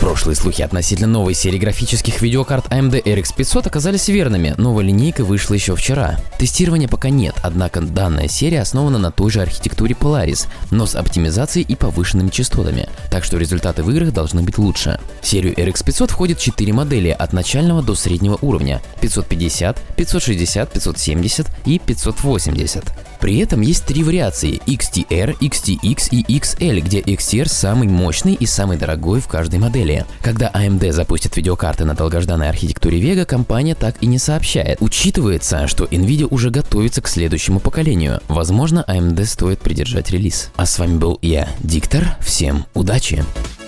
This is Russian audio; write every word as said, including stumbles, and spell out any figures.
Прошлые слухи относительно новой серии графических видеокарт эй эм ди эр икс пятьсот оказались верными. Новая линейка вышла еще вчера. Тестирования пока нет, однако данная серия основана на той же архитектуре Polaris, но с оптимизацией и повышенными частотами, так что результаты в играх должны быть лучше. В серию эр икс пятьсот входит четыре модели от начального до среднего уровня: пятьсот пятьдесят, пятьсот шестьдесят, пятьсот семьдесят и пятьсот восемьдесят. При этом есть три вариации: икс ти ар, икс ти икс и икс эл, где икс ти ар самый мощный и самый дорогой в каждой модели. Когда эй эм ди запустит видеокарты на долгожданной архитектуре Vega, компания так и не сообщает. Учитывается, что Nvidia уже готовится к следующему поколению. Возможно, эй эм ди стоит придержать релиз. А с вами был я, Диктор. Всем удачи!